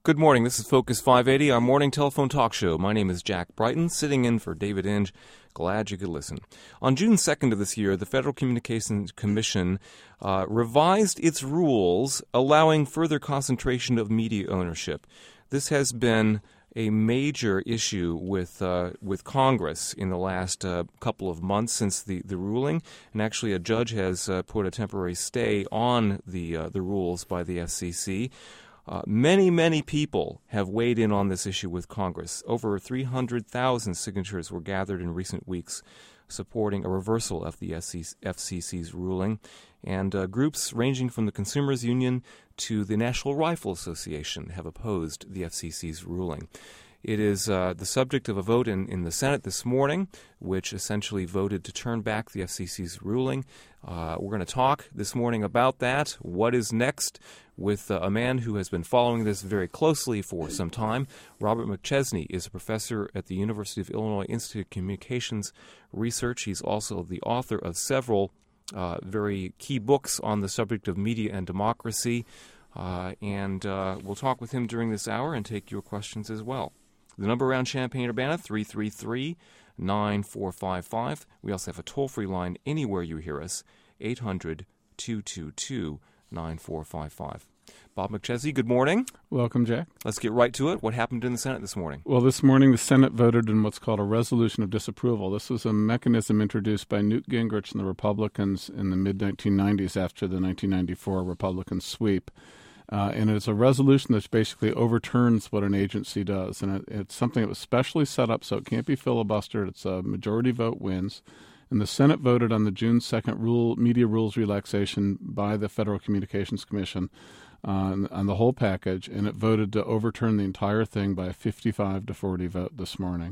Good morning. This is Focus 580, our morning telephone talk show. My name is Jack Brighton, sitting in for David Inge. Glad you could listen. On June 2nd of this year, the Federal Communications Commission revised its rules allowing further concentration of media ownership. This has been a major issue with Congress in the last couple of months since the ruling, and actually a judge has put a temporary stay on the rules by the FCC. Many people have weighed in on this issue with Congress. Over 300,000 signatures were gathered in recent weeks supporting a reversal of the FCC's ruling, and groups ranging from the Consumers Union to the National Rifle Association have opposed the FCC's ruling. It is the subject of a vote in the Senate this morning, which essentially voted to turn back the FCC's ruling. We're going to talk this morning about that, what is next, with a man who has been following this very closely for some time. Robert McChesney is a professor at the University of Illinois Institute of Communications Research. He's also the author of several very key books on the subject of media and democracy. And we'll talk with him during this hour and take your questions as well. The number around Champaign-Urbana, 333-9455. We also have a toll-free line anywhere you hear us, 800-222-9455. Bob McChesney, good morning. Welcome, Jack. Let's get right to it. What happened in the Senate this morning? Well, this morning the Senate voted in what's called a resolution of disapproval. This was a mechanism introduced by Newt Gingrich and the Republicans in the mid-1990s after the 1994 Republican sweep. And it's a resolution that basically overturns what an agency does. And it's something that was specially set up so it can't be filibustered. It's a majority vote wins. And the Senate voted on the June 2nd media rules relaxation by the Federal Communications Commission on the whole package. And it voted to overturn the entire thing by a 55-40 vote this morning.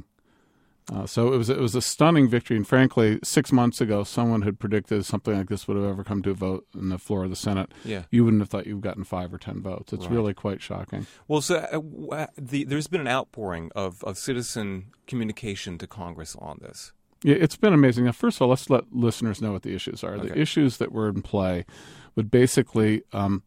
So it was a stunning victory, and frankly, 6 months ago, someone had predicted something like this would have ever come to a vote in the floor of the Senate. Yeah. You wouldn't have thought you've gotten 5 or 10 votes. It's really quite shocking. Well, so there's been an outpouring of citizen communication to Congress on this. Yeah, it's been amazing. Now, first of all, let's let listeners know what the issues are. Okay. The issues that were in play would basically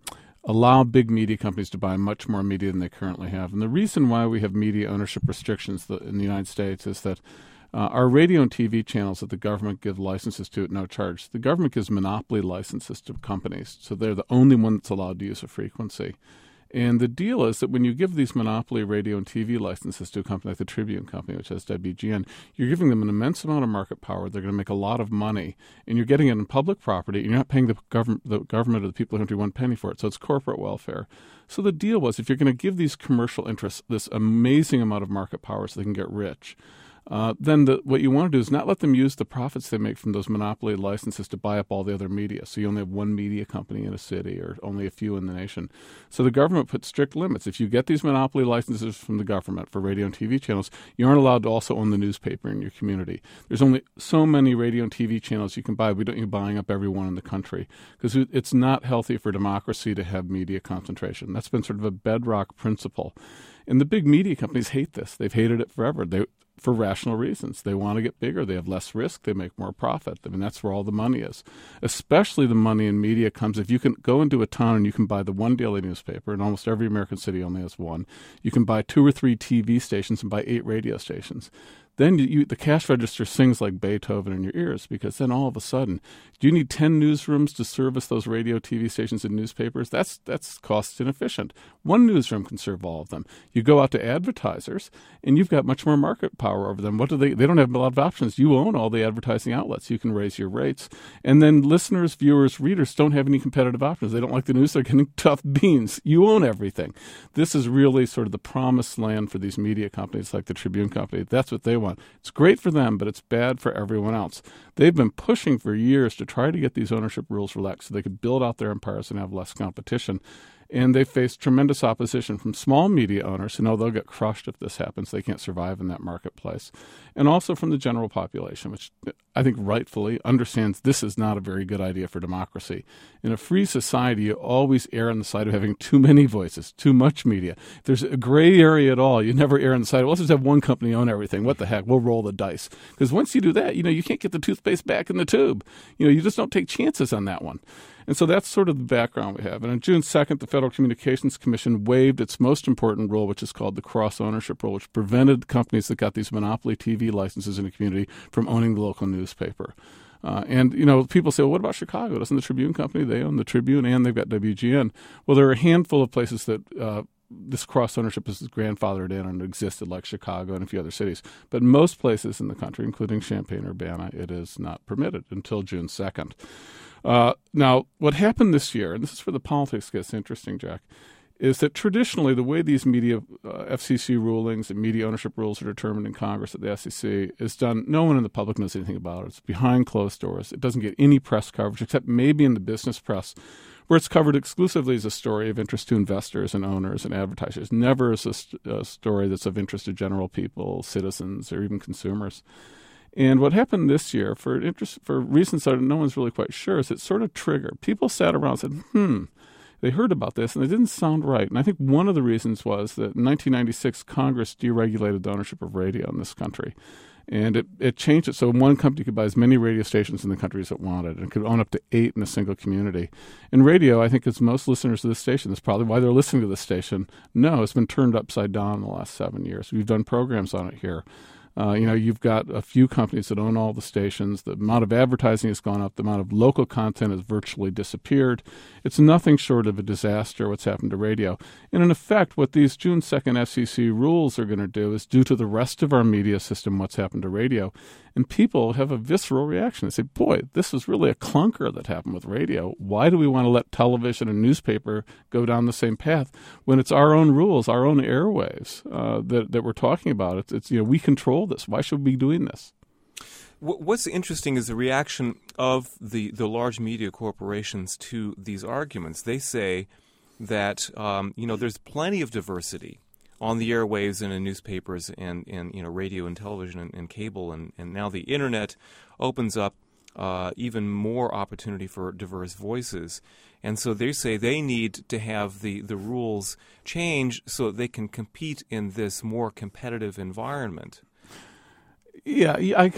allow big media companies to buy much more media than they currently have. And the reason why we have media ownership restrictions in the United States is that our radio and TV channels that the government gives licenses to at no charge, the government gives monopoly licenses to companies, so they're the only one that's allowed to use a frequency. And the deal is that when you give these monopoly radio and TV licenses to a company like the Tribune Company, which has WGN, you're giving them an immense amount of market power. They're going to make a lot of money, and you're getting it in public property, and you're not paying the government or the people of the country 1 penny for it. So it's corporate welfare. So the deal was, if you're going to give these commercial interests this amazing amount of market power so they can get rich, then what you want to do is not let them use the profits they make from those monopoly licenses to buy up all the other media. So you only have one media company in a city or only a few in the nation. So the government put strict limits. If you get these monopoly licenses from the government for radio and TV channels, you aren't allowed to also own the newspaper in your community. There's only so many radio and TV channels you can buy. We don't need buying up every one in the country because it's not healthy for democracy to have media concentration. That's been sort of a bedrock principle. And the big media companies hate this. They've hated it forever. For rational reasons. They want to get bigger. They have less risk. They make more profit. I mean, that's where all the money is. Especially the money in media comes if you can go into a town and you can buy the one daily newspaper, and almost every American city only has one. You can buy 2 or 3 TV stations and buy 8 radio stations. Then the cash register sings like Beethoven in your ears, because then all of a sudden, do you need 10 newsrooms to service those radio, TV stations, and newspapers? That's cost inefficient. One newsroom can serve all of them. You go out to advertisers, and you've got much more market power over them. What do they don't have a lot of options. You own all the advertising outlets. You can raise your rates. And then listeners, viewers, readers don't have any competitive options. They don't like the news. They're getting tough beans. You own everything. This is really sort of the promised land for these media companies like the Tribune Company. That's what they want. It's great for them, but it's bad for everyone else. They've been pushing for years to try to get these ownership rules relaxed so they could build out their empires and have less competition. And they face tremendous opposition from small media owners who know they'll get crushed if this happens. They can't survive in that marketplace. And also from the general population, which I think rightfully understands this is not a very good idea for democracy. In a free society, you always err on the side of having too many voices, too much media. If there's a gray area at all, you never err on the side of, let's just have one company own everything. What the heck? We'll roll the dice. Because once you do that, you can't get the toothpaste back in the tube. You just don't take chances on that one. And so that's sort of the background we have. And on June 2nd, the Federal Communications Commission waived its most important rule, which is called the cross-ownership rule, which prevented companies that got these monopoly TV licenses in a community from owning the local newspaper. And, people say, well, what about Chicago? Doesn't the Tribune Company, they own the Tribune and they've got WGN. Well, there are a handful of places that this cross-ownership is grandfathered in and existed, like Chicago and a few other cities. But most places in the country, including Champaign-Urbana, it is not permitted until June 2nd. Now, what happened this year, and this is where the politics gets interesting, Jack, is that traditionally the way these media FCC rulings and media ownership rules are determined in Congress at the SEC is done. No one in the public knows anything about it. It's behind closed doors. It doesn't get any press coverage except maybe in the business press, where it's covered exclusively as a story of interest to investors and owners and advertisers, never as a story that's of interest to general people, citizens, or even consumers. And what happened this year, for reasons that no one's really quite sure, is it sort of triggered. People sat around and said, they heard about this, and it didn't sound right. And I think one of the reasons was that in 1996, Congress deregulated the ownership of radio in this country. And it changed it so one company could buy as many radio stations in the country as it wanted and could own up to 8 in a single community. And radio, I think, as most listeners of this station, that's probably why they're listening to this station, know it's been turned upside down in the last 7 years. We've done programs on it here. You've got a few companies that own all the stations. The amount of advertising has gone up. The amount of local content has virtually disappeared. It's nothing short of a disaster what's happened to radio. And in effect, what these June 2nd FCC rules are going to do is do to the rest of our media system what's happened to radio. And people have a visceral reaction. They say, boy, this was really a clunker that happened with radio. Why do we want to let television and newspaper go down the same path when it's our own rules, our own airwaves that we're talking about? It's we control this. Why should we be doing this? What's interesting is the reaction of the large media corporations to these arguments. They say that there's plenty of diversity on the airwaves and in newspapers and radio and television and cable, and now the internet opens up even more opportunity for diverse voices. And so they say they need to have the rules change so that they can compete in this more competitive environment. Yeah,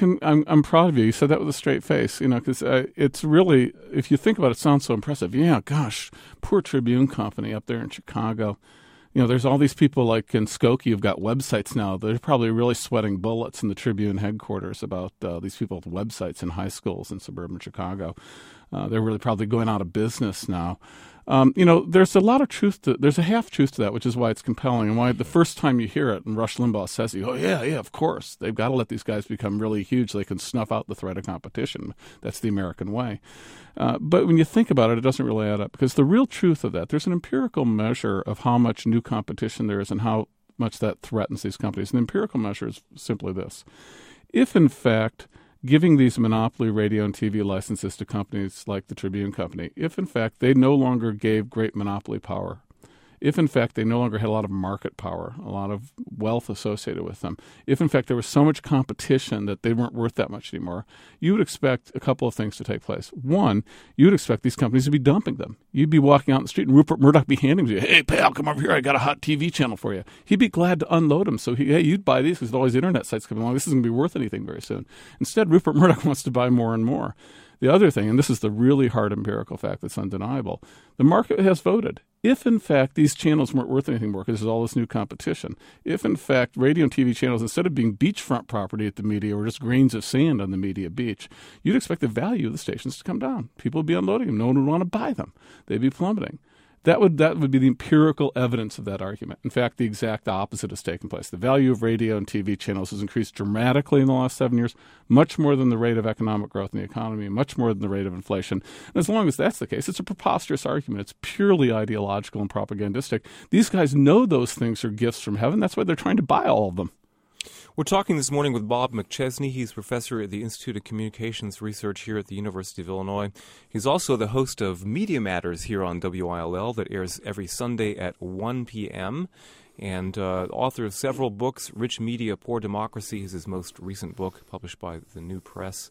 I'm proud of you. You said that with a straight face, because it's really, if you think about it, it sounds so impressive. Yeah, gosh, poor Tribune Company up there in Chicago. There's all these people like in Skokie who've got websites now. They're probably really sweating bullets in the Tribune headquarters about these people with websites in high schools in suburban Chicago. They're really probably going out of business now. There's a lot of truth there's a half truth to that, which is why it's compelling and why the first time you hear it and Rush Limbaugh says, oh, yeah, of course. They've got to let these guys become really huge so they can snuff out the threat of competition. That's the American way. But when you think about it, it doesn't really add up because the real truth of that, there's an empirical measure of how much new competition there is and how much that threatens these companies. And the empirical measure is simply this. If, in fact, giving these monopoly radio and TV licenses to companies like the Tribune Company, if in fact they no longer gave great monopoly power, if in fact they no longer had a lot of market power, a lot of wealth associated with them, if in fact there was so much competition that they weren't worth that much anymore, you would expect a couple of things to take place. One, you would expect these companies to be dumping them. You'd be walking out in the street and Rupert Murdoch be handing them to you, hey, pal, come over here, I got a hot TV channel for you. He'd be glad to unload them. So, you'd buy these because all these internet sites coming along. This isn't going to be worth anything very soon. Instead, Rupert Murdoch wants to buy more and more. The other thing, and this is the really hard empirical fact that's undeniable, the market has voted. If, in fact, these channels weren't worth anything more because there's all this new competition, if, in fact, radio and TV channels, instead of being beachfront property at the media or just grains of sand on the media beach, you'd expect the value of the stations to come down. People would be unloading them. No one would want to buy them. They'd be plummeting. That would be the empirical evidence of that argument. In fact, the exact opposite has taken place. The value of radio and TV channels has increased dramatically in the last 7 years, much more than the rate of economic growth in the economy, much more than the rate of inflation. And as long as that's the case, it's a preposterous argument. It's purely ideological and propagandistic. These guys know those things are gifts from heaven. That's why they're trying to buy all of them. We're talking this morning with Bob McChesney. He's professor at the Institute of Communications Research here at the University of Illinois. He's also the host of Media Matters here on WILL that airs every Sunday at 1 p.m. and author of several books. Rich Media, Poor Democracy is his most recent book, published by the New Press,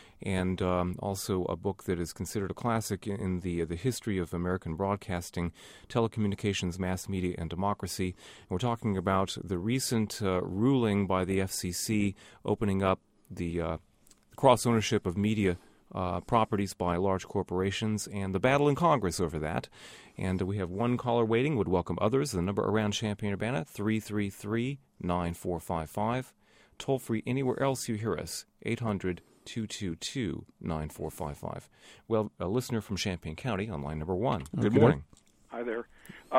and also a book that is considered a classic in the history of American broadcasting, Telecommunications, Mass Media, and Democracy. And we're talking about the recent ruling by the FCC opening up the cross-ownership of media properties by large corporations and the battle in Congress over that. And we have one caller waiting. Would welcome others. The number around Champaign-Urbana, 333-9455. Toll free anywhere else you hear us, 800-222-9455. Well, a listener from Champaign County on line number 1. Good morning. Hi there.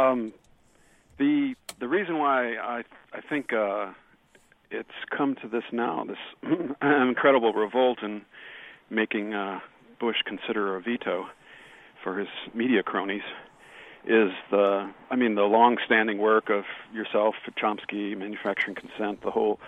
The reason why I think it's come to this now, this incredible revolt in making Bush consider a veto for his media cronies, is the long-standing work of yourself, Chomsky, manufacturing consent, the whole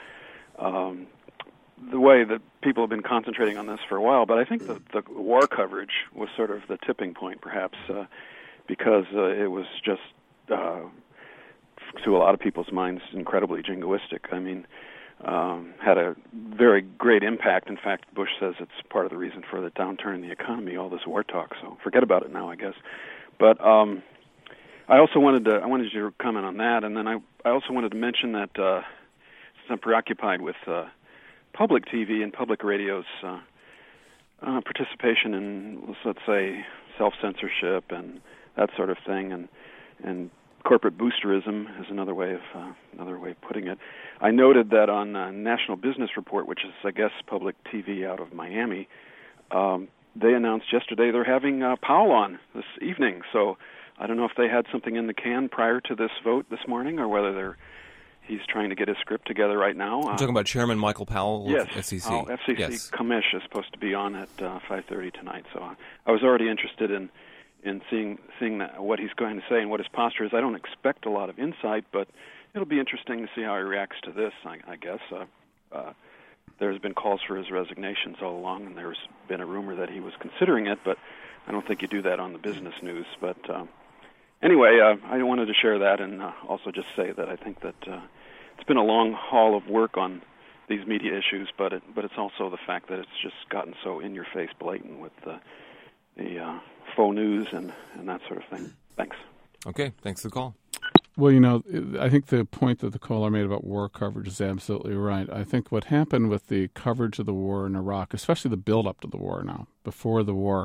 the way that people have been concentrating on this for a while. But I think the war coverage was sort of the tipping point, perhaps, because it was just, to a lot of people's minds, incredibly jingoistic. I mean, had a very great impact. In fact, Bush says it's part of the reason for the downturn in the economy, all this war talk. So forget about it now, I guess. But I wanted you to comment on that, and then I also wanted to mention that since I'm preoccupied with public TV and public radio's participation in, let's say, self-censorship and that sort of thing, and corporate boosterism is another way of putting it. I noted that on National Business Report, which is, I guess, public TV out of Miami, they announced yesterday they're having Powell on this evening. So I don't know if they had something in the can prior to this vote this morning, or whether he's trying to get his script together right now. I'm talking about Chairman Michael Powell of yes. FCC. FCC yes. Commish is supposed to be on at 5:30 tonight. So I was already interested in seeing that, what he's going to say and what his posture is. I don't expect a lot of insight, but it'll be interesting to see how he reacts to this, I guess. There's been calls for his resignations all along, and there's been a rumor that he was considering it, but I don't think you do that on the business news. But anyway, I wanted to share that, and also just say that I think that it's been a long haul of work on these media issues, but it's also the fact that it's just gotten so in-your-face blatant with the faux news and that sort of thing. Thanks. Okay, thanks for the call. Well, I think the point that the caller made about war coverage is absolutely right. I think what happened with the coverage of the war in Iraq, especially the build-up to the war now, before the war,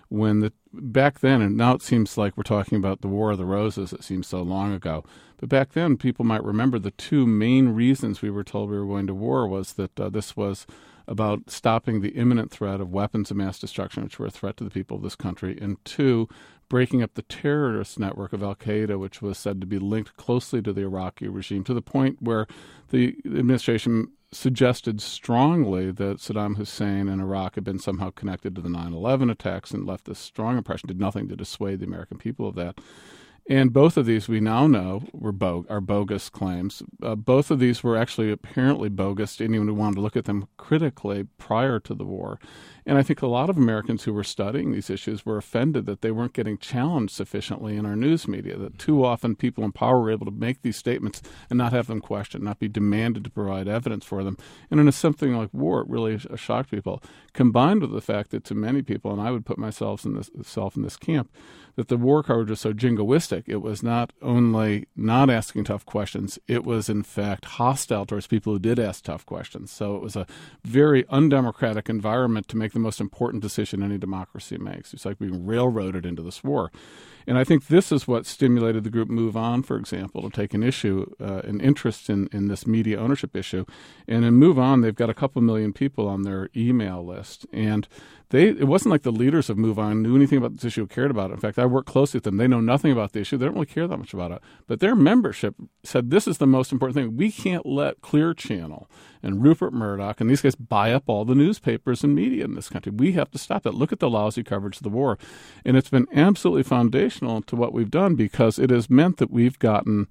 back then, and now it seems like we're talking about the War of the Roses, it seems so long ago, but back then people might remember the two main reasons we were told we were going to war was that this was about stopping the imminent threat of weapons of mass destruction, which were a threat to the people of this country, and two, breaking up the terrorist network of al-Qaeda, which was said to be linked closely to the Iraqi regime, to the point where the administration suggested strongly that Saddam Hussein and Iraq had been somehow connected to the 9/11 attacks and left a strong impression, did nothing to dissuade the American people of that. And both of these we now know are bogus claims. Both of these were actually apparently bogus to anyone who wanted to look at them critically prior to the war. And I think a lot of Americans who were studying these issues were offended that they weren't getting challenged sufficiently in our news media, that too often people in power were able to make these statements and not have them questioned, not be demanded to provide evidence for them. And in something like war, it really shocked people, combined with the fact that to many people, and I would put myself in this camp, that the war coverage was so jingoistic. It was not only not asking tough questions, it was in fact hostile towards people who did ask tough questions. So it was a very undemocratic environment to make the most important decision any democracy makes. It's like being railroaded into this war. And I think this is what stimulated the group Move On, for example, to take an interest in this media ownership issue. And in Move On, they've got a couple million people on their email list. And it wasn't like the leaders of Move On knew anything about this issue or cared about it. In fact, I work closely with them. They know nothing about the issue. They don't really care that much about it. But their membership said this is the most important thing. We can't let Clear Channel and Rupert Murdoch and these guys buy up all the newspapers and media in this country. We have to stop that. Look at the lousy coverage of the war. And it's been absolutely foundational to what we've done, because it has meant that we've gotten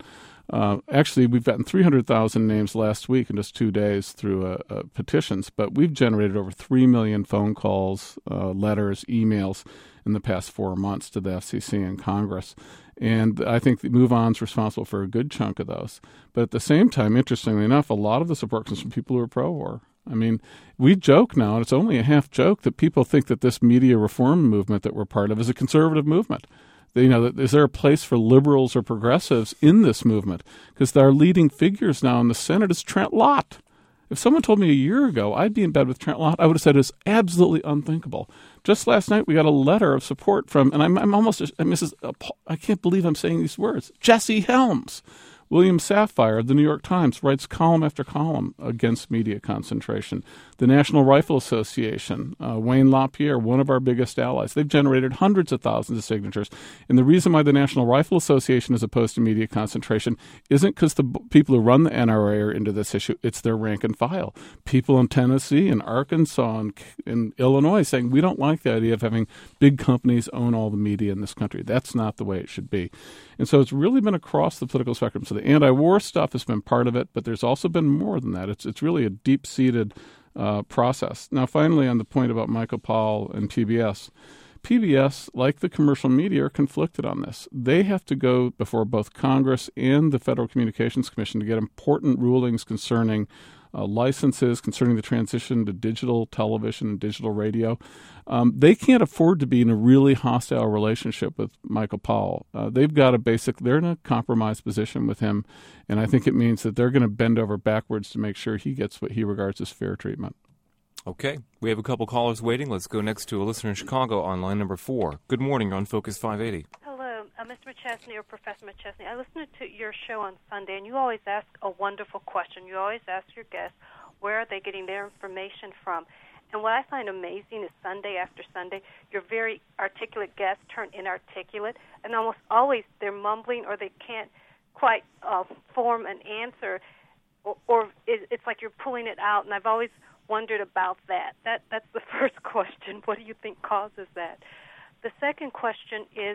we've gotten 300,000 names last week in just 2 days through petitions, but we've generated over 3 million phone calls, letters, emails in the past 4 months to the FCC and Congress. And I think the Move On's responsible for a good chunk of those. But at the same time, interestingly enough, a lot of the support comes from people who are pro-war. I mean, we joke now, and it's only a half joke, that people think that this media reform movement that we're part of is a conservative movement. Is there a place for liberals or progressives in this movement? Because our leading figures now in the Senate is Trent Lott. If someone told me a year ago I'd be in bed with Trent Lott, I would have said it's absolutely unthinkable. Just last night, we got a letter of support from, and I'm almost, I can't believe I'm saying these words, Jesse Helms. William Sapphire of the New York Times writes column after column against media concentration. The National Rifle Association, Wayne LaPierre, one of our biggest allies, they've generated hundreds of thousands of signatures. And the reason why the National Rifle Association is opposed to media concentration isn't because the people who run the NRA are into this issue. It's their rank and file. People in Tennessee and Arkansas and Illinois saying, we don't like the idea of having big companies own all the media in this country. That's not the way it should be. And so it's really been across the political spectrum. So the anti-war stuff has been part of it, but there's also been more than that. It's really a deep-seated process. Now, finally, on the point about Michael Powell and PBS, like the commercial media, are conflicted on this. They have to go before both Congress and the Federal Communications Commission to get important rulings concerning licenses, concerning the transition to digital television and digital radio. They can't afford to be in a really hostile relationship with Michael Powell. They've got they're in a compromised position with him, and I think it means that they're going to bend over backwards to make sure he gets what he regards as fair treatment. Okay. We have a couple callers waiting. Let's go next to a listener in Chicago on line number 4. Good morning. You're on Focus 580. Hello, Mr. McChesney or Professor McChesney. I listened to your show on Sunday, and you always ask a wonderful question. You always ask your guests, where are they getting their information from? And what I find amazing is Sunday after Sunday, your very articulate guests turn inarticulate, and almost always they're mumbling or they can't quite form an answer, or it's like you're pulling it out, and I've always wondered about that. That's the first question. What do you think causes that? The second question is,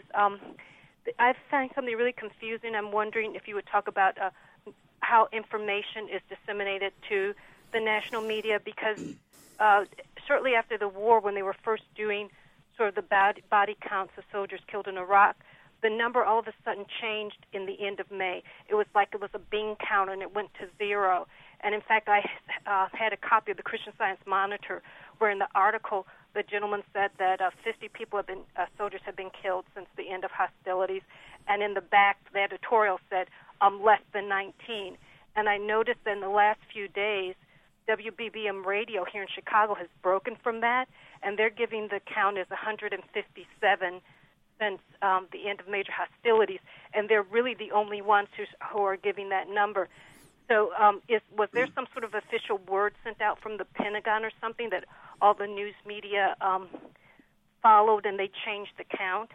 I find something really confusing. I'm wondering if you would talk about how information is disseminated to the national media, because shortly after the war, when they were first doing sort of the body counts of soldiers killed in Iraq, the number all of a sudden changed in the end of May. It was like it was a bean counter, and it went to 0. And in fact, I had a copy of the Christian Science Monitor, where in the article the gentleman said that 50 people soldiers have been killed since the end of hostilities, and in the back the editorial said less than 19. And I noticed that in the last few days, WBBM Radio here in Chicago has broken from that, and they're giving the count as 157 since the end of major hostilities, and they're really the only ones who are giving that number. So was there some sort of official word sent out from the Pentagon or something that all the news media followed and they changed the count?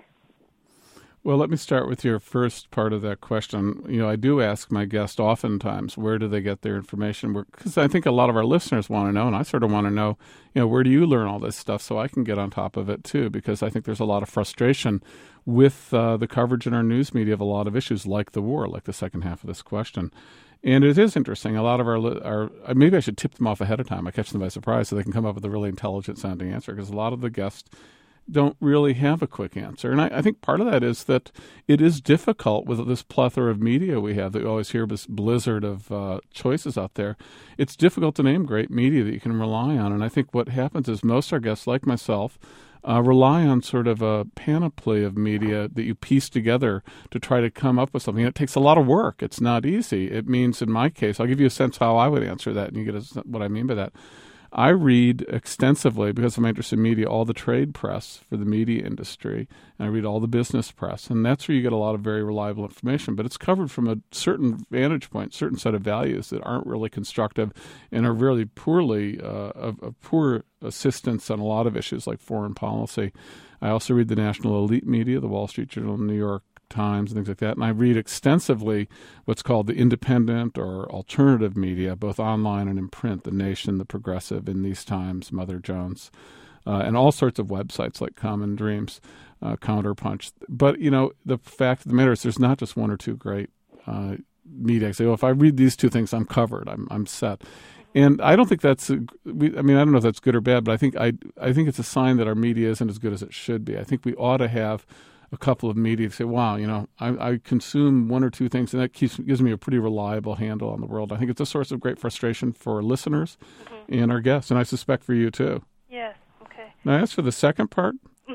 Well, let me start with your first part of that question. I do ask my guests oftentimes, where do they get their information? Because I think a lot of our listeners want to know, and I sort of want to know, where do you learn all this stuff so I can get on top of it too? Because I think there's a lot of frustration with the coverage in our news media of a lot of issues like the war, like the second half of this question. And it is interesting. A lot of our maybe I should tip them off ahead of time. I catch them by surprise so they can come up with a really intelligent-sounding answer, because a lot of the guests don't really have a quick answer. And I think part of that is that it is difficult with this plethora of media we have that we always hear this blizzard of choices out there. It's difficult to name great media that you can rely on. And I think what happens is most of our guests, like myself, rely on sort of a panoply of media that you piece together to try to come up with something. It takes a lot of work. It's not easy. It means, in my case, I'll give you a sense how I would answer that, and you get what I mean by that. I read extensively, because of my interest in media, all the trade press for the media industry, and I read all the business press, and that's where you get a lot of very reliable information. But it's covered from a certain vantage point, certain set of values that aren't really constructive and are really poorly of poor assistance on a lot of issues like foreign policy. I also read the national elite media, the Wall Street Journal, New York Times, and things like that. And I read extensively what's called the independent or alternative media, both online and in print, The Nation, The Progressive, In These Times, Mother Jones, and all sorts of websites like Common Dreams, Counterpunch. But, the fact of the matter is there's not just one or two great media. I say, if I read these two things, I'm covered. I'm set. And I don't think I don't know if that's good or bad, but I think it's a sign that our media isn't as good as it should be. I think we ought to have a couple of media to say, wow, I consume one or two things, and that gives me a pretty reliable handle on the world. I think it's a source of great frustration for listeners and our guests, and I suspect for you too. Yes, okay. Now, as for the second part,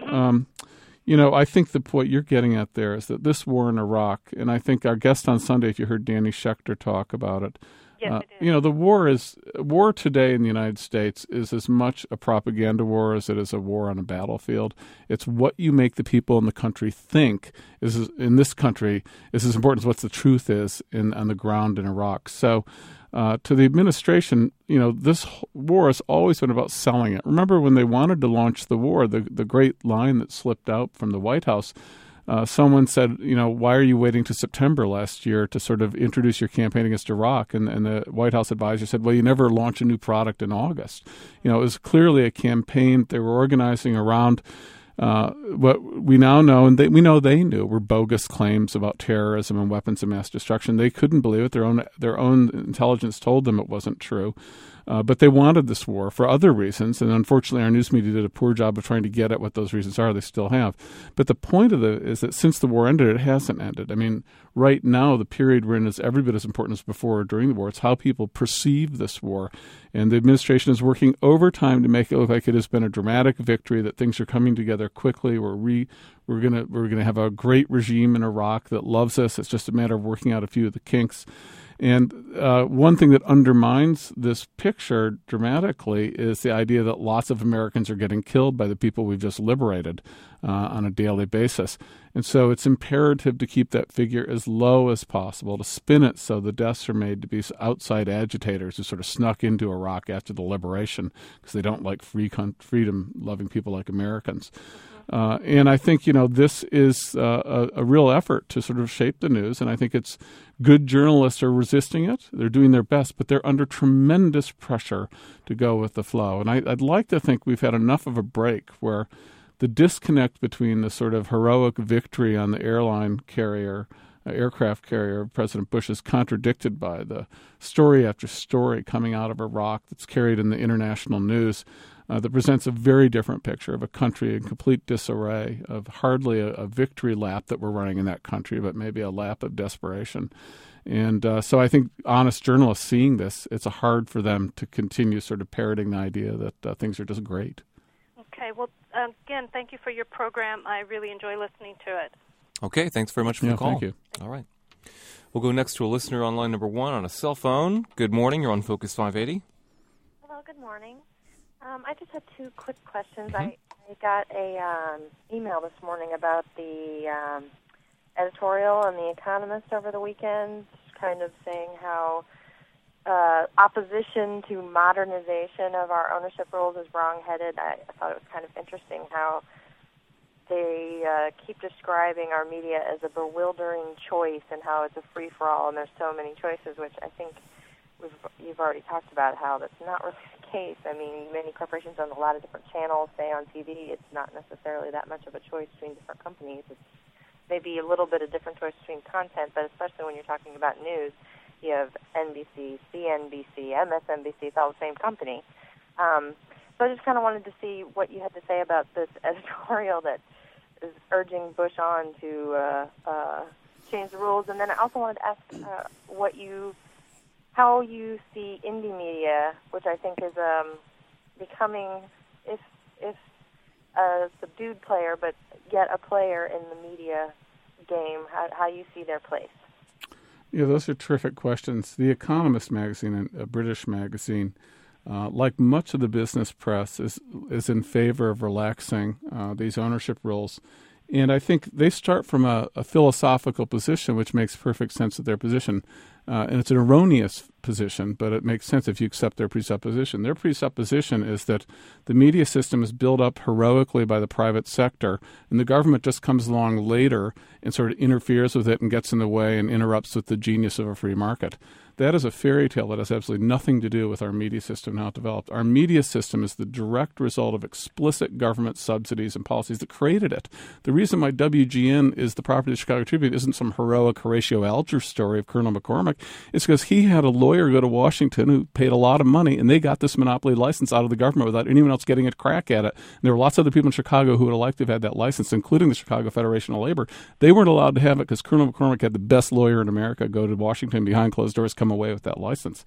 I think what you're getting at there is that this war in Iraq, and I think our guest on Sunday, if you heard Danny Schechter talk about it, Yes, it is. The war today in the United States is as much a propaganda war as it is a war on a battlefield. It's what you make the people in the country think is in this country is as important as what the truth is on the ground in Iraq. So, to the administration, this war has always been about selling it. Remember when they wanted to launch the war, the great line that slipped out from the White House. Someone said, why are you waiting to September last year to sort of introduce your campaign against Iraq? And the White House advisor said, well, you never launch a new product in August. It was clearly a campaign they were organizing around what we now know, and we know they knew, were bogus claims about terrorism and weapons of mass destruction. They couldn't believe it. Their own intelligence told them it wasn't true. But they wanted this war for other reasons, and unfortunately our news media did a poor job of trying to get at what those reasons are. They still have. But the point of it is that since the war ended, it hasn't ended. I mean, right now the period we're in is every bit as important as before or during the war. It's how people perceive this war. And the administration is working overtime to make it look like it has been a dramatic victory, that things are coming together quickly. We're gonna have a great regime in Iraq that loves us. It's just a matter of working out a few of the kinks. And one thing that undermines this picture dramatically is the idea that lots of Americans are getting killed by the people we've just liberated on a daily basis. And so it's imperative to keep that figure as low as possible, to spin it so the deaths are made to be outside agitators who sort of snuck into Iraq after the liberation because they don't like freedom-loving people like Americans. And I think, this is a real effort to sort of shape the news, and I think it's good journalists are resisting it. They're doing their best, but they're under tremendous pressure to go with the flow. And I'd like to think we've had enough of a break where the disconnect between the sort of heroic victory on the aircraft carrier of President Bush is contradicted by the story after story coming out of Iraq that's carried in the international news that presents a very different picture of a country in complete disarray, of hardly a victory lap that we're running in that country, but maybe a lap of desperation. And so I think honest journalists seeing this, it's hard for them to continue sort of parroting the idea that things are just great. Okay. Well, again, thank you for your program. I really enjoy listening to it. Okay. Thanks very much for the call. Thank you. All right. We'll go next to a listener on line number 1 on a cell phone. Good morning. You're on Focus 580. Hello. Good morning. I just had 2 quick questions. I got a email this morning about the editorial in The Economist over the weekend, kind of saying how opposition to modernization of our ownership rules is wrong-headed. I thought it was kind of interesting how they keep describing our media as a bewildering choice and how it's a free-for-all and there's so many choices, which I think you've already talked about how that's not really the case. I mean, many corporations own a lot of different channels, say on TV. It's not necessarily that much of a choice between different companies. It's maybe a little bit of different choice between content, but especially when you're talking about news, you have NBC, CNBC, MSNBC, it's all the same company. So I just kind of wanted to see what you had to say about this editorial that is urging Bush on to change the rules. And then I also wanted to ask how you see indie media, which I think is becoming, if a subdued player, but yet a player in the media game, how you see their place. Yeah, those are terrific questions. The Economist magazine, a British magazine, like much of the business press, is in favor of relaxing these ownership rules. And I think they start from a philosophical position, which makes perfect sense of their position. And it's an erroneous position, but it makes sense if you accept their presupposition. Their presupposition is that the media system is built up heroically by the private sector, and the government just comes along later and sort of interferes with it and gets in the way and interrupts with the genius of a free market. That is a fairy tale that has absolutely nothing to do with our media system and how it developed. Our media system is the direct result of explicit government subsidies and policies that created it. The reason why WGN is the property of the Chicago Tribune isn't some heroic Horatio Alger story of Colonel McCormick. It's because he had a lawyer go to Washington who paid a lot of money, and they got this monopoly license out of the government without anyone else getting a crack at it. And there were lots of other people in Chicago who would have liked to have had that license, including the Chicago Federation of Labor. They weren't allowed to have it because Colonel McCormick had the best lawyer in America go to Washington behind closed doors, come away with that license.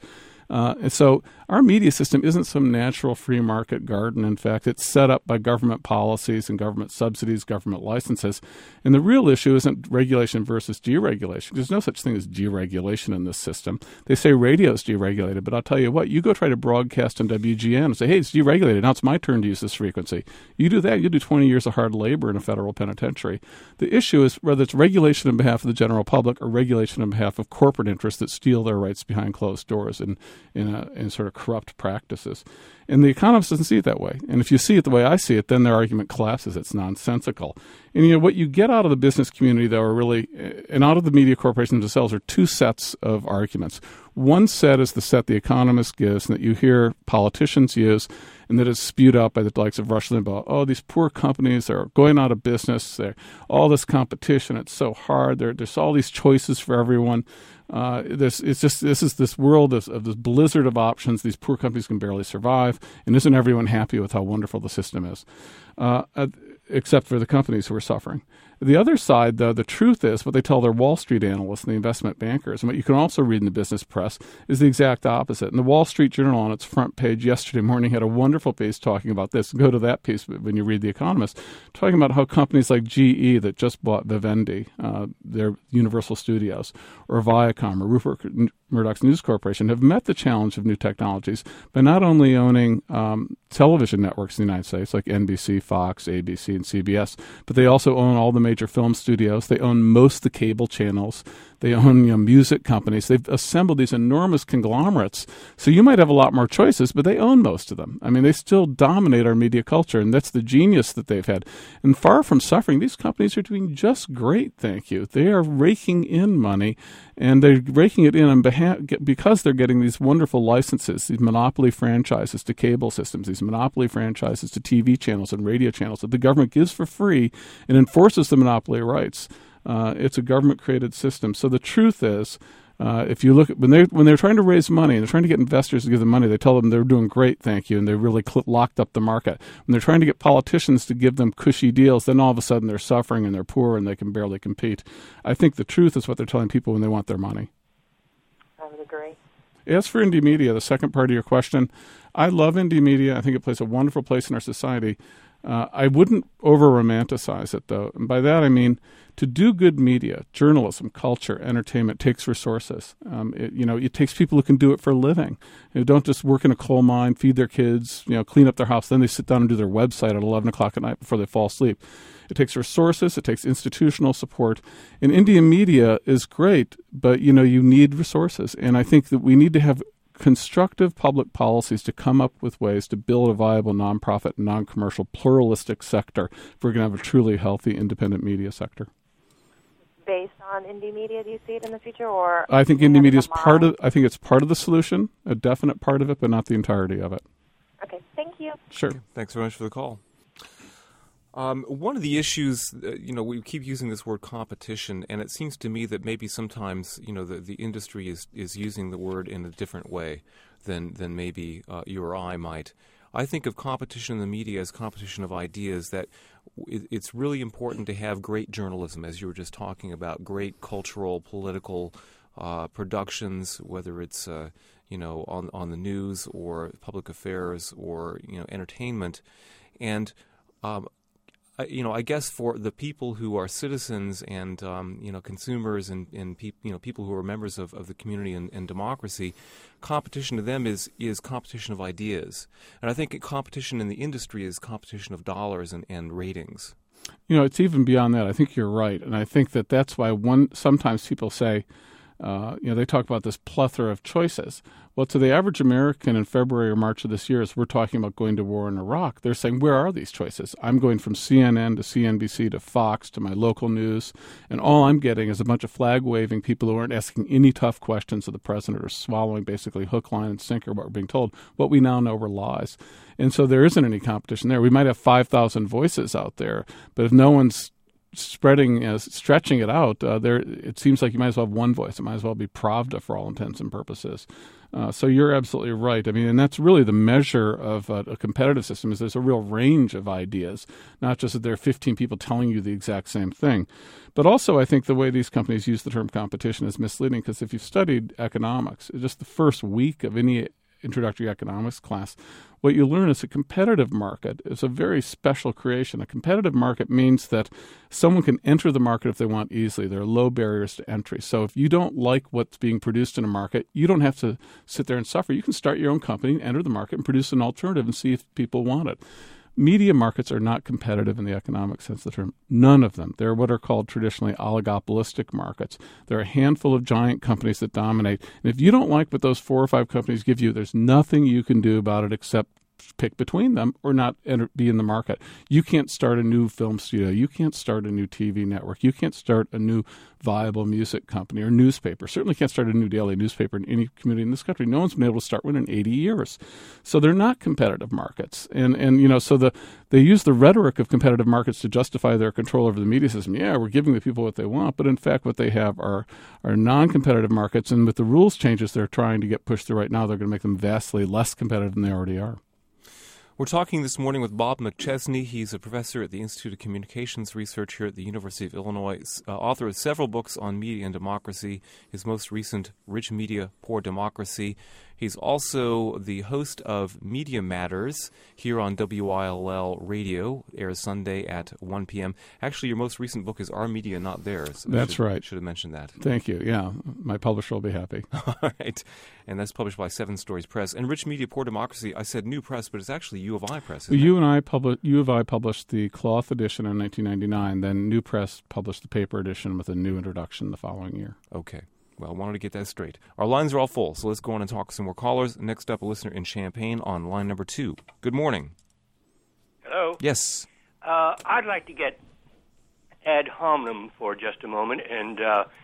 And so our media system isn't some natural free market garden. In fact, it's set up by government policies and government subsidies, government licenses. And the real issue isn't regulation versus deregulation. There's no such thing as deregulation in this system. They say radio is deregulated, but I'll tell you what, you go try to broadcast on WGN and say, hey, it's deregulated. Now it's my turn to use this frequency. You do that, you do 20 years of hard labor in a federal penitentiary. The issue is whether it's regulation on behalf of the general public or regulation on behalf of corporate interests that steal their rights behind closed doors in sort of corrupt practices. And the economist doesn't see it that way. And if you see it the way I see it, then their argument collapses. It's nonsensical. And what you get out of the business community, though, are really, and out of the media corporations themselves, are two sets of arguments. One set is the set the economist gives and that you hear politicians use, and that is spewed out by the likes of Rush Limbaugh. Oh, these poor companies are going out of business. They're all this competition. It's so hard. There's all these choices for everyone. This is this world of this blizzard of options. These poor companies can barely survive, and isn't everyone happy with how wonderful the system is? Except for the companies who are suffering. The other side, though, the truth is what they tell their Wall Street analysts and the investment bankers, and what you can also read in the business press, is the exact opposite. And the Wall Street Journal on its front page yesterday morning had a wonderful piece talking about this. Go to that piece when you read The Economist, talking about how companies like GE that just bought Vivendi, their Universal Studios, or Viacom, or Rupert Murdoch's News Corporation, have met the challenge of new technologies by not only owning television networks in the United States, like NBC, Fox, ABC, and CBS, but they also own all the major film studios. They own most of the cable channels. They own music companies. They've assembled these enormous conglomerates. So you might have a lot more choices, but they own most of them. I mean, they still dominate our media culture, and that's the genius that they've had. And far from suffering, these companies are doing just great, thank you. They are raking in money, and they're raking it in on behalf because they're getting these wonderful licenses, these monopoly franchises to cable systems, these monopoly franchises to TV channels and radio channels that the government gives for free and enforces the monopoly rights. It's a government-created system. So the truth is, if you look at when they're trying to raise money and they're trying to get investors to give them money, they tell them they're doing great, thank you, and they really locked up the market. When they're trying to get politicians to give them cushy deals, then all of a sudden they're suffering and they're poor and they can barely compete. I think the truth is what they're telling people when they want their money. I would agree. As for indie media, the second part of your question, I love indie media. I think it plays a wonderful place in our society. I wouldn't over-romanticize it, though. And by that I mean to do good media, journalism, culture, entertainment takes resources. It takes people who can do it for a living. Who don't just work in a coal mine, feed their kids, clean up their house, then they sit down and do their website at 11 o'clock at night before they fall asleep. It takes resources. It takes institutional support. And indie media is great, but, you need resources. And I think that we need to have constructive public policies to come up with ways to build a viable nonprofit, non-commercial, pluralistic sector if we're going to have a truly healthy, independent media sector. Based on indie media, do you see it in the future, or I think indie media is part of. I think it's part of the solution, a definite part of it, but not the entirety of it. Okay, thank you. Sure. Okay, thanks very much for the call. One of the issues, we keep using this word competition, and it seems to me that maybe sometimes, the industry is using the word in a different way than maybe you or I might. I think of competition in the media as competition of ideas, that it's really important to have great journalism, as you were just talking about, great cultural, political productions, whether it's, on the news or public affairs or, entertainment. And I guess for the people who are citizens and consumers and people who are members of the community and democracy, competition to them is competition of ideas. And I think competition in the industry is competition of dollars and ratings. It's even beyond that. I think you're right, and I think that's why sometimes people say, they talk about this plethora of choices. Well, to the average American in February or March of this year, as we're talking about going to war in Iraq, they're saying, where are these choices? I'm going from CNN to CNBC to Fox to my local news, and all I'm getting is a bunch of flag-waving people who aren't asking any tough questions of the president or swallowing basically hook, line, and sinker what we're being told. What we now know were lies. And so there isn't any competition there. We might have 5,000 voices out there, but if no one's stretching it out, it seems like you might as well have one voice. It might as well be Pravda for all intents and purposes. So you're absolutely right. I mean, and that's really the measure of a competitive system, is there's a real range of ideas, not just that there are 15 people telling you the exact same thing. But also, I think the way these companies use the term competition is misleading, because if you've studied economics, just the first week of any introductory economics class, what you learn is a competitive market is a very special creation. A competitive market means that someone can enter the market if they want easily. There are low barriers to entry. So if you don't like what's being produced in a market, you don't have to sit there and suffer. You can start your own company, enter the market, and produce an alternative and see if people want it. Media markets are not competitive in the economic sense of the term. None of them. They're what are called traditionally oligopolistic markets. There are a handful of giant companies that dominate. And if you don't like what those 4 or 5 companies give you, there's nothing you can do about it except pick between them or not be in the market. You can't start a new film studio. You can't start a new TV network. You can't start a new viable music company or newspaper. Certainly can't start a new daily newspaper in any community in this country. No one's been able to start one in 80 years. So they're not competitive markets. And so they use the rhetoric of competitive markets to justify their control over the media system. Yeah, we're giving the people what they want, but in fact what they have are non-competitive markets, and with the rules changes they're trying to get pushed through right now, they're going to make them vastly less competitive than they already are. We're talking this morning with Bob McChesney. He's a professor at the Institute of Communications Research here at the University of Illinois, author of several books on media and democracy, his most recent, Rich Media, Poor Democracy. He's also the host of Media Matters here on WILL Radio. It airs Sunday at 1 p.m. Actually, your most recent book is Our Media, Not Theirs. That's right. Should have mentioned that. Thank you. Yeah, my publisher will be happy. All right. And that's published by Seven Stories Press. And Rich Media, Poor Democracy, I said New Press, but it's actually U of I Press, isn't it? U of I published the cloth edition in 1999. Then New Press published the paper edition with a new introduction the following year. Okay. Well, I wanted to get that straight. Our lines are all full, so let's go on and talk to some more callers. Next up, a listener in Champaign on line number 2. Good morning. Hello? Yes. I'd like to get ad hominem for just a moment, and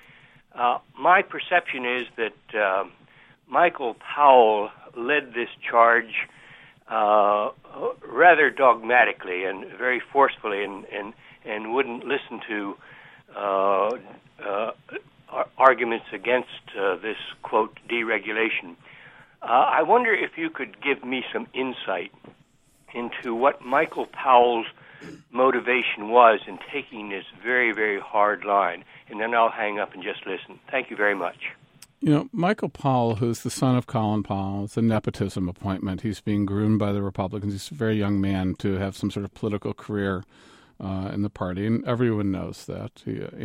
my perception is that Michael Powell led this charge rather dogmatically and very forcefully, and wouldn't listen to arguments against this, quote, deregulation. I wonder if you could give me some insight into what Michael Powell's motivation was in taking this very, very hard line, and then I'll hang up and just listen. Thank you very much. Michael Powell, who's the son of Colin Powell, it's a nepotism appointment. He's being groomed by the Republicans. He's a very young man to have some sort of political career in the party, and everyone knows that.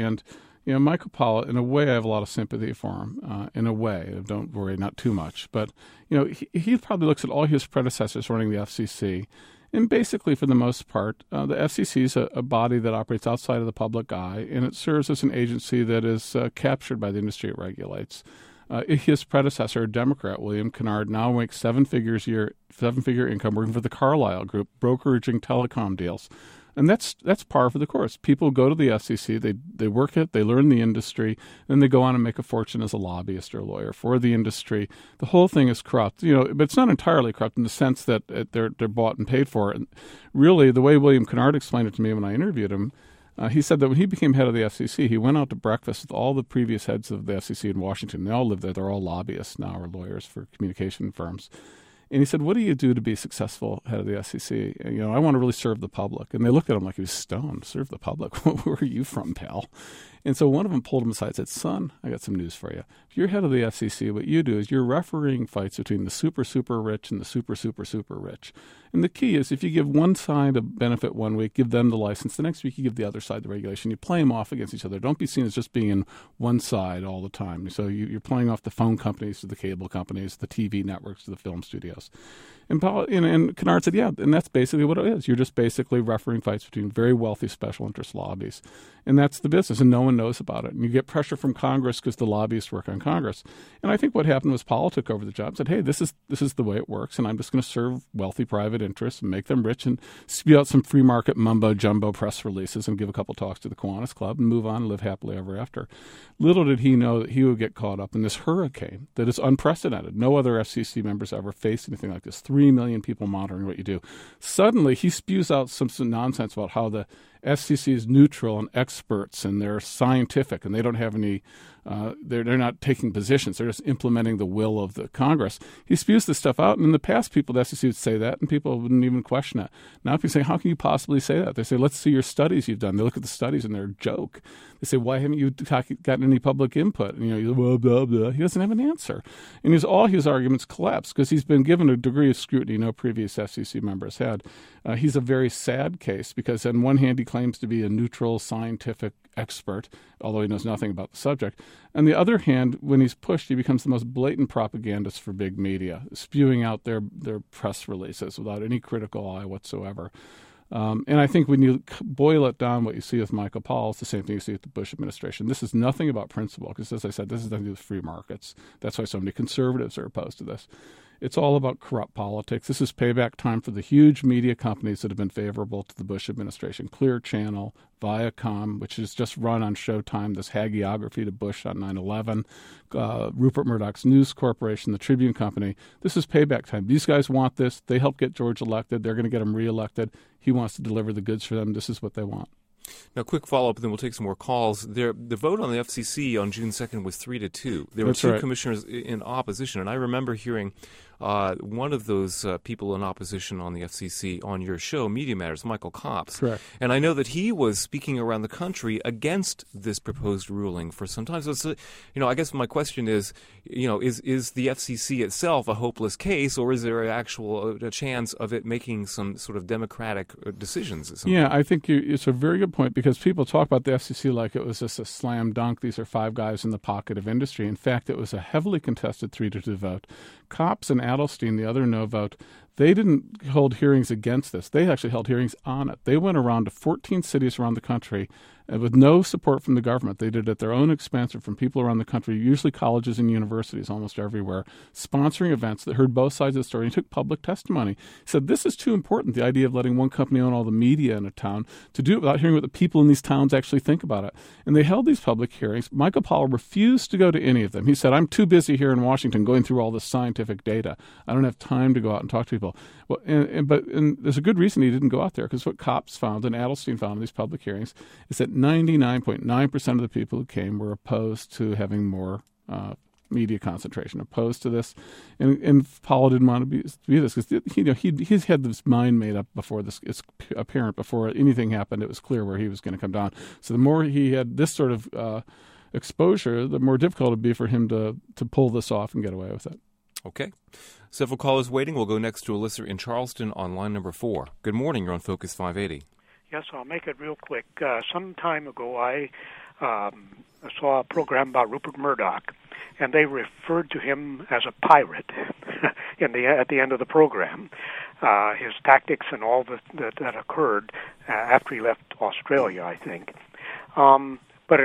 Michael Powell, in a way, I have a lot of sympathy for him. In a way, don't worry, not too much. But, he probably looks at all his predecessors running the FCC. And basically, for the most part, the FCC is a body that operates outside of the public eye, and it serves as an agency that is captured by the industry it regulates. His predecessor, a Democrat, William Kennard, now makes seven-figure income working for the Carlyle Group, brokeraging telecom deals. And that's par for the course. People go to the FCC, they work it, they learn the industry, then they go on and make a fortune as a lobbyist or a lawyer for the industry. The whole thing is corrupt, but it's not entirely corrupt in the sense that they're bought and paid for. And really, the way William Kennard explained it to me when I interviewed him, he said that when he became head of the FCC, he went out to breakfast with all the previous heads of the FCC in Washington. They all live there. They're all lobbyists now or lawyers for communication firms. And he said, what do you do to be successful head of the FCC? I want to really serve the public. And they looked at him like he was stoned. Serve the public? Where are you from, pal? And so one of them pulled him aside and said, son, I got some news for you. If you're head of the FCC, what you do is you're refereeing fights between the super, super rich and the super, super, super rich. And the key is if you give one side a benefit one week, give them the license. The next week you give the other side the regulation. You play them off against each other. Don't be seen as just being in one side all the time. So you're playing off the phone companies to the cable companies, the TV networks to the film studios. And Kennard said, yeah, and that's basically what it is. You're just basically refereeing fights between very wealthy special interest lobbies. And that's the business, and no one knows about it. And you get pressure from Congress because the lobbyists work on Congress. And I think what happened was Powell took over the job and said, hey, this is the way it works, and I'm just going to serve wealthy private interests and make them rich and spew out some free market mumbo-jumbo press releases and give a couple talks to the Kiwanis Club and move on and live happily ever after. Little did he know that he would get caught up in this hurricane that is unprecedented. No other FCC members ever faced anything like this. 3 million people monitoring what you do. Suddenly, he spews out some nonsense about how the FCC is neutral and experts, and they're scientific, and they don't have any. They're not taking positions. They're just implementing the will of the Congress. He spews this stuff out, and in the past, people at the FCC would say that, and people wouldn't even question it. Now people say, how can you possibly say that? They say, let's see your studies you've done. They look at the studies, and they're a joke. They say, why haven't you gotten any public input? And, you know, blah, blah, blah. He doesn't have an answer. And all his arguments collapse because he's been given a degree of scrutiny no previous FCC members had. He's a very sad case because on one hand, he claims to be a neutral scientific expert, although he knows nothing about the subject. On the other hand, when he's pushed, he becomes the most blatant propagandist for big media, spewing out their press releases without any critical eye whatsoever. And I think when you boil it down, what you see with Michael Powell is the same thing you see with the Bush administration. This is nothing about principle, because as I said, this is nothing to do with free markets. That's why so many conservatives are opposed to this. It's all about corrupt politics. This is payback time for the huge media companies that have been favorable to the Bush administration. Clear Channel, Viacom, which is just run on Showtime, this hagiography to Bush on 9/11, Rupert Murdoch's News Corporation, the Tribune Company. This is payback time. These guys want this. They helped get George elected. They're going to get him reelected. He wants to deliver the goods for them. This is what they want. Now, quick follow-up, and then we'll take some more calls. The vote on the FCC on June 2nd was 3-2. There were two commissioners in opposition, and I remember hearing one of those people in opposition on the FCC on your show, Media Matters, Michael Copps. Correct. And I know that he was speaking around the country against this proposed ruling for some time. So, I guess my question is, is the FCC itself a hopeless case, or is there a chance of it making some sort of democratic decisions? Yeah, I think it's a very good point, because people talk about the FCC like it was just a slam dunk. These are five guys in the pocket of industry. In fact, it was a heavily contested 3-2 vote. Copps and Adelstein, the other no vote, they didn't hold hearings against this. They actually held hearings on it. They went around to 14 cities around the country with no support from the government. They did it at their own expense or from people around the country, usually colleges and universities almost everywhere, sponsoring events that heard both sides of the story and took public testimony. He said, this is too important, the idea of letting one company own all the media in a town, to do it without hearing what the people in these towns actually think about it. And they held these public hearings. Michael Powell refused to go to any of them. He said, I'm too busy here in Washington going through all this scientific data. I don't have time to go out and talk to people. Well, but there's a good reason he didn't go out there, because what Copps found and Adelstein found in these public hearings is that 99.9% of the people who came were opposed to having more media concentration, opposed to this. And Powell didn't want to be this, because he's had this mind made up before this. It's apparent before anything happened. It was clear where he was going to come down. So the more he had this sort of exposure, the more difficult it would be for him to pull this off and get away with it. Okay. Several callers waiting. We'll go next to a listener in Charleston on line number 4. Good morning. You're on Focus 580. Yes, I'll make it real quick. Some time ago, I saw a program about Rupert Murdoch, and they referred to him as a pirate at the end of the program. His tactics and all that occurred after he left Australia, I think. But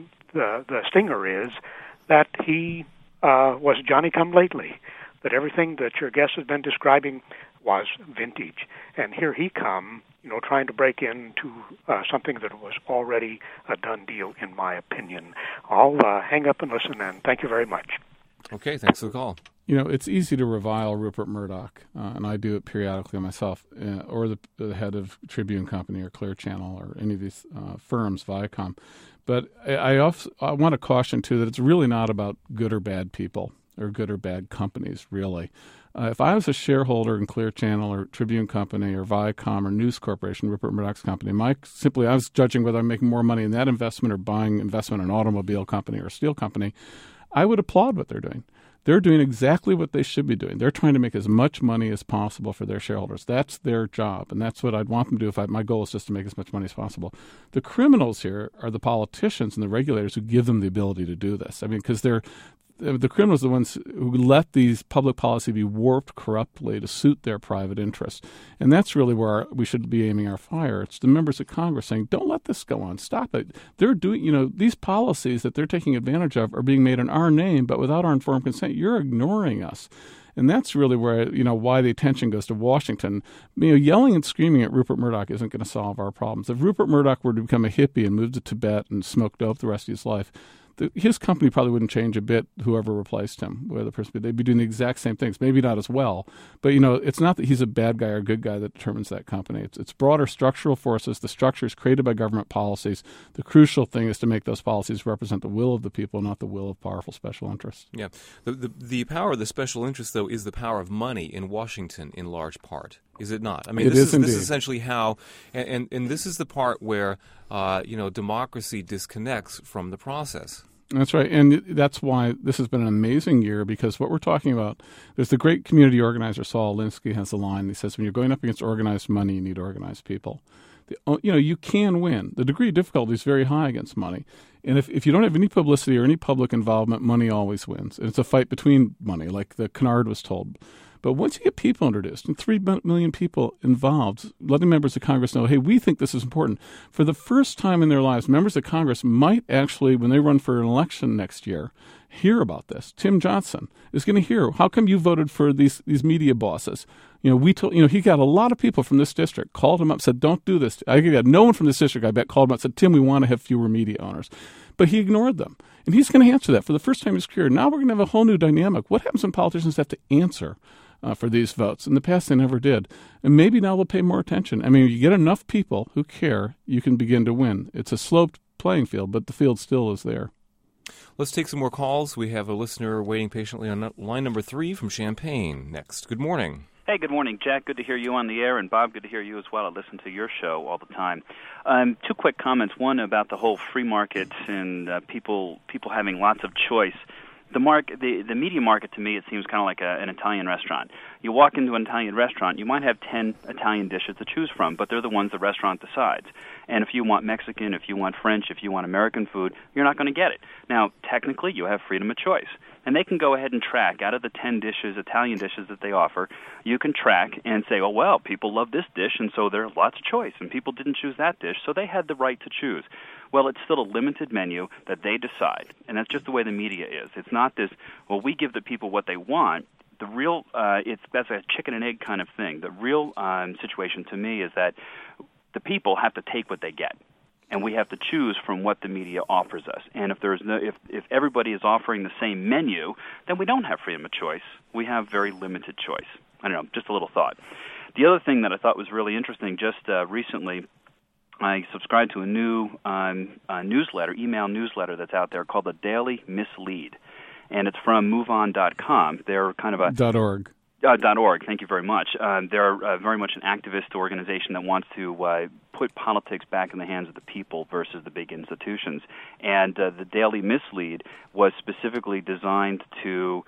the stinger is that he was Johnny-come-lately, that everything that your guest has been describing was vintage. And here he come, trying to break into something that was already a done deal, in my opinion. I'll hang up and listen, and thank you very much. Okay, thanks for the call. It's easy to revile Rupert Murdoch, and I do it periodically myself, or the head of Tribune Company or Clear Channel or any of these firms, Viacom. But I want to caution, too, that it's really not about good or bad people or good or bad companies, really. If I was a shareholder in Clear Channel or Tribune Company or Viacom or News Corporation, Rupert Murdoch's company, I was judging whether I'm making more money in that investment or buying investment in an automobile company or a steel company, I would applaud what they're doing. They're doing exactly what they should be doing. They're trying to make as much money as possible for their shareholders. That's their job, and that's what I'd want them to do. My goal is just to make as much money as possible. The criminals here are the politicians and the regulators who give them the ability to do this. I mean, because the criminals are the ones who let these public policy be warped corruptly to suit their private interests. And that's really where we should be aiming our fire. It's the members of Congress saying, don't let this go on. Stop it. They're doing, these policies that they're taking advantage of are being made in our name, but without our informed consent. You're ignoring us. And that's really where, why the attention goes to Washington. Yelling and screaming at Rupert Murdoch isn't going to solve our problems. If Rupert Murdoch were to become a hippie and move to Tibet and smoke dope the rest of his life, his company probably wouldn't change a bit, whoever replaced him, whether the person, they'd be doing the exact same things, maybe not as well. But, it's not that he's a bad guy or a good guy that determines that company. It's broader structural forces. The structure is created by government policies. The crucial thing is to make those policies represent the will of the people, not the will of powerful special interests. Yeah. The power of the special interest, though, is the power of money in Washington in large part. Is it not? I mean, this is essentially how, and this is the part where, democracy disconnects from the process. That's right. And that's why this has been an amazing year, because what we're talking about, there's the great community organizer, Saul Alinsky, has a line. He says, when you're going up against organized money, you need organized people. You can win. The degree of difficulty is very high against money. And if you don't have any publicity or any public involvement, money always wins. And it's a fight between money, like the Kennard was told. But once you get people introduced and 3 million people involved, letting members of Congress know, hey, we think this is important. For the first time in their lives, members of Congress might actually, when they run for an election next year, hear about this. Tim Johnson is going to hear, how come you voted for these media bosses? He got a lot of people from this district, called him up, said, don't do this. I got no one from this district, I bet, called him up, said, Tim, we want to have fewer media owners. But he ignored them. And he's going to answer that for the first time in his career. Now we're going to have a whole new dynamic. What happens when politicians have to answer for these votes? In the past, they never did. And maybe now they'll pay more attention. I mean, you get enough people who care, you can begin to win. It's a sloped playing field, but the field still is there. Let's take some more calls. We have a listener waiting patiently on line number 3 from Champaign next. Good morning. Hey, good morning, Jack. Good to hear you on the air, and Bob, good to hear you as well. I listen to your show all the time. 2 quick comments. One about the whole free market and people having lots of choice. The media market, to me, it seems kind of like an Italian restaurant. You walk into an Italian restaurant, you might have 10 Italian dishes to choose from, but they're the ones the restaurant decides. And if you want Mexican, if you want French, if you want American food, you're not going to get it. Now, technically, you have freedom of choice. And they can go ahead and track, out of the 10 dishes, Italian dishes that they offer, you can track and say, oh, well, people love this dish, and so there's lots of choice, and people didn't choose that dish, so they had the right to choose. Well, it's still a limited menu that they decide, and that's just the way the media is. It's not this, well, we give the people what they want. The real, that's a chicken and egg kind of thing. The real situation to me is that the people have to take what they get, and we have to choose from what the media offers us. And if everybody is offering the same menu, then we don't have freedom of choice. We have very limited choice. I don't know, just a little thought. The other thing that I thought was really interesting, just recently, I subscribed to a new newsletter, email newsletter that's out there called the Daily Mislead, and it's from MoveOn.com. They're kind of a .org. .org. Thank you very much. They're very much an activist organization that wants to put politics back in the hands of the people versus the big institutions. And the Daily Mislead was specifically designed to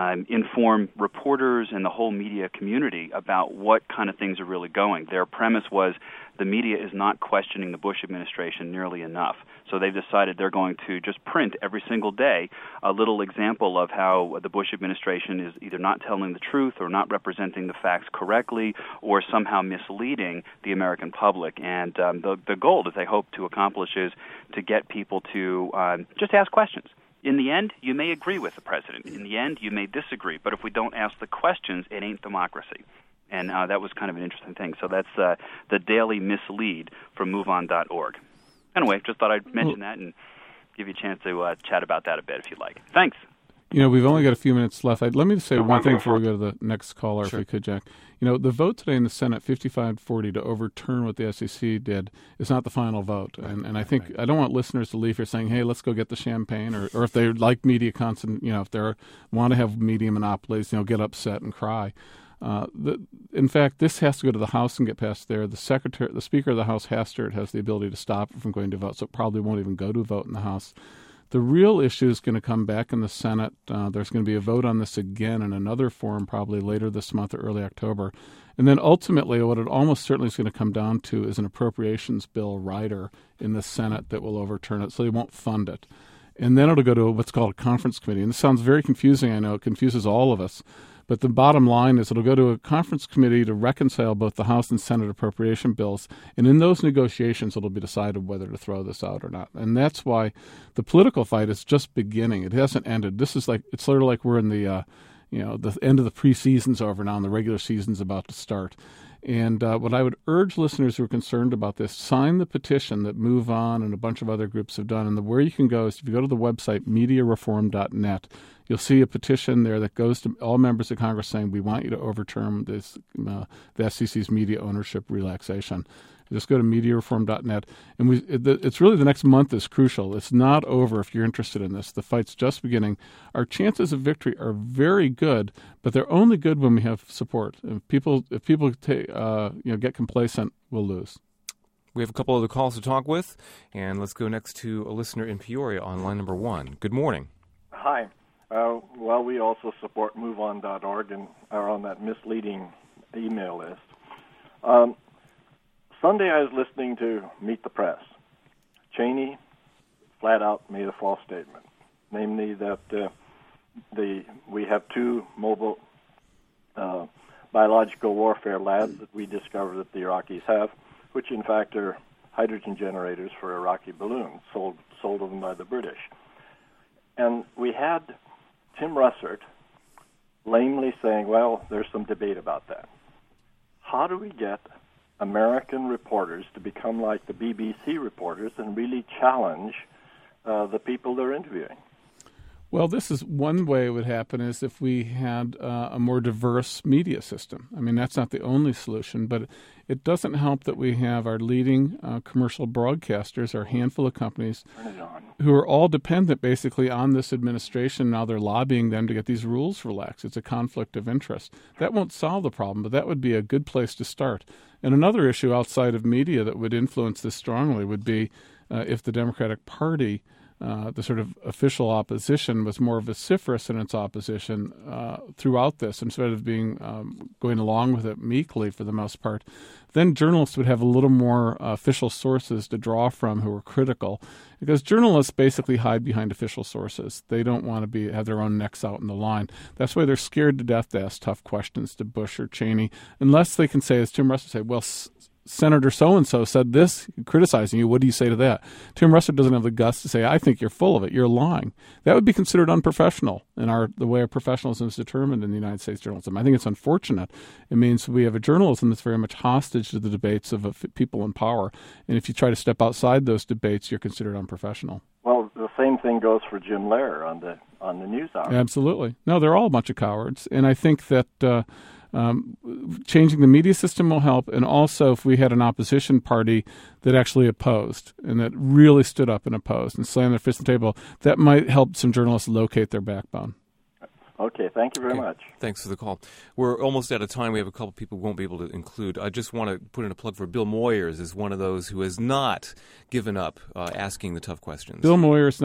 inform reporters and the whole media community about what kind of things are really going. Their premise was the media is not questioning the Bush administration nearly enough. So they've decided they're going to just print every single day a little example of how the Bush administration is either not telling the truth or not representing the facts correctly or somehow misleading the American public. And the goal that they hope to accomplish is to get people to just ask questions. In the end, you may agree with the president. In the end, you may disagree. But if we don't ask the questions, it ain't democracy. And that was kind of an interesting thing. So that's the Daily Mislead from MoveOn.org. Anyway, just thought I'd mention that and give you a chance to chat about that a bit if you'd like. Thanks. We've only got a few minutes left. Let me just say one thing before we go to the next caller, Sure. if we could, Jack. The vote today in the Senate, 55-40, to overturn what the SEC did, is not the final vote. And I think I don't want listeners to leave here saying, hey, let's go get the champagne, or if they like media constant, if they want to have media monopolies, get upset and cry. In fact, this has to go to the House and get passed there. The Speaker of the House, Hastert, has the ability to stop it from going to vote, so it probably won't even go to a vote in the House. The real issue is going to come back in the Senate. There's going to be a vote on this again in another forum probably later this month or early October. And then ultimately what it almost certainly is going to come down to is an appropriations bill rider in the Senate that will overturn it, so they won't fund it. And then it'll go to what's called a conference committee. And this sounds very confusing, I know. It confuses all of us. But the bottom line is it'll go to a conference committee to reconcile both the House and Senate appropriation bills. And in those negotiations, it'll be decided whether to throw this out or not. And that's why the political fight is just beginning. It hasn't ended. It's sort of like we're in the end of the preseason's over now and the regular season's about to start. And what I would urge listeners who are concerned about this, sign the petition that Move On and a bunch of other groups have done. And where you can go is if you go to the website mediareform.net, you'll see a petition there that goes to all members of Congress saying we want you to overturn this the FCC's media ownership relaxation. Just go to mediareform.net. And it's really the next month is crucial. It's not over if you're interested in this. The fight's just beginning. Our chances of victory are very good, but they're only good when we have support. If people get complacent, we'll lose. We have a couple other calls to talk with, and let's go next to a listener in Peoria on line number 1. Good morning. Hi. Well, we also support MoveOn.org and are on that misleading email list. Sunday I was listening to Meet the Press. Cheney flat out made a false statement, namely that we have 2 mobile biological warfare labs that we discovered that the Iraqis have, which in fact are hydrogen generators for Iraqi balloons, sold to them by the British. And we had Tim Russert lamely saying, well, there's some debate about that. How do we get American reporters to become like the BBC reporters and really challenge the people they're interviewing? Well, this is one way it would happen is if we had a more diverse media system. I mean, that's not the only solution, but it doesn't help that we have our leading commercial broadcasters, our handful of companies, who are all dependent basically on this administration. Now they're lobbying them to get these rules relaxed. It's a conflict of interest. That won't solve the problem, but that would be a good place to start. And another issue outside of media that would influence this strongly would be if the Democratic Party, the sort of official opposition, was more vociferous in its opposition throughout this, instead of being going along with it meekly for the most part. Then journalists would have a little more official sources to draw from who are critical, because journalists basically hide behind official sources. They don't want to have their own necks out in the line. That's why they're scared to death to ask tough questions to Bush or Cheney, unless they can say, as Tim Russert said, well, Senator so-and-so said this, criticizing you. What do you say to that? Tim Russert doesn't have the guts to say, I think you're full of it. You're lying. That would be considered unprofessional in the way our professionalism is determined in the United States journalism. I think it's unfortunate. It means we have a journalism that's very much hostage to the debates of people in power. And if you try to step outside those debates, you're considered unprofessional. Well, the same thing goes for Jim Lehrer on the News Hour. Absolutely. No, they're all a bunch of cowards. And I think that changing the media system will help, and also if we had an opposition party that actually opposed and that really stood up and opposed and slammed their fist on the table, that might help some journalists locate their backbone. Okay, thank you very much. Thanks for the call. We're almost out of time. We have a couple people we won't be able to include. I just want to put in a plug for Bill Moyers, is one of those who has not given up asking the tough questions. Bill Moyers,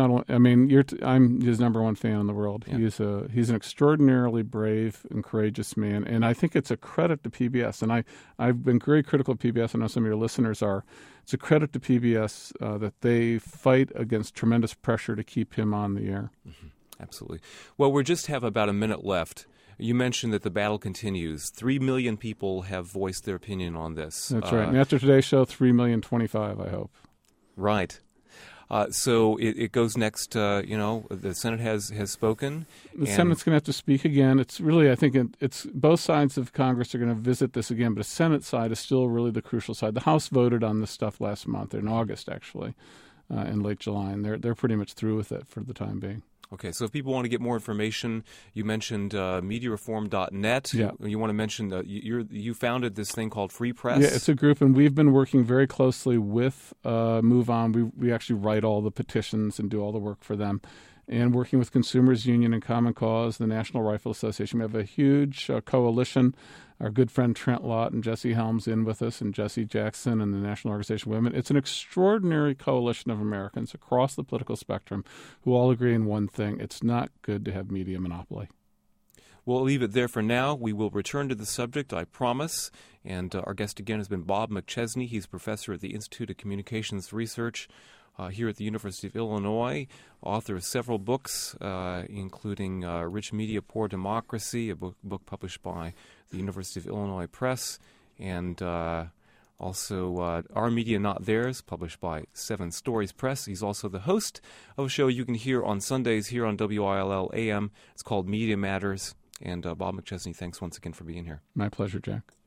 I'm his number one fan in the world. Yeah. He's an extraordinarily brave and courageous man, and I think it's a credit to PBS. And I've been very critical of PBS. I know some of your listeners are. It's a credit to PBS that they fight against tremendous pressure to keep him on the air. Mm-hmm. Absolutely. Well, we just have about a minute left. You mentioned that the battle continues. 3 million people have voiced their opinion on this. That's right. And after today's show, 3,025,000, I hope. Right. So it goes next. The Senate has spoken. The Senate's going to have to speak again. It's really, I think, it's both sides of Congress are going to visit this again, but the Senate side is still really the crucial side. The House voted on this stuff last month, in August, actually, in late July, and they're pretty much through with it for the time being. Okay, so if people want to get more information, you mentioned mediareform.net. Yeah. You want to mention you founded this thing called Free Press. Yeah, it's a group, and we've been working very closely with Move On. We actually write all the petitions and do all the work for them. And working with Consumers Union and Common Cause, the National Rifle Association. We have a huge coalition. Our good friend Trent Lott and Jesse Helms in with us, and Jesse Jackson and the National Organization of Women. It's an extraordinary coalition of Americans across the political spectrum who all agree in one thing. It's not good to have media monopoly. We'll leave it there for now. We will return to the subject, I promise. And our guest again has been Bob McChesney. He's professor at the Institute of Communications Research here at the University of Illinois, author of several books, including Rich Media, Poor Democracy, a book published by the University of Illinois Press, and also Our Media Not Theirs, published by Seven Stories Press. He's also the host of a show you can hear on Sundays here on WILL AM. It's called Media Matters. And Bob McChesney, thanks once again for being here. My pleasure, Jack.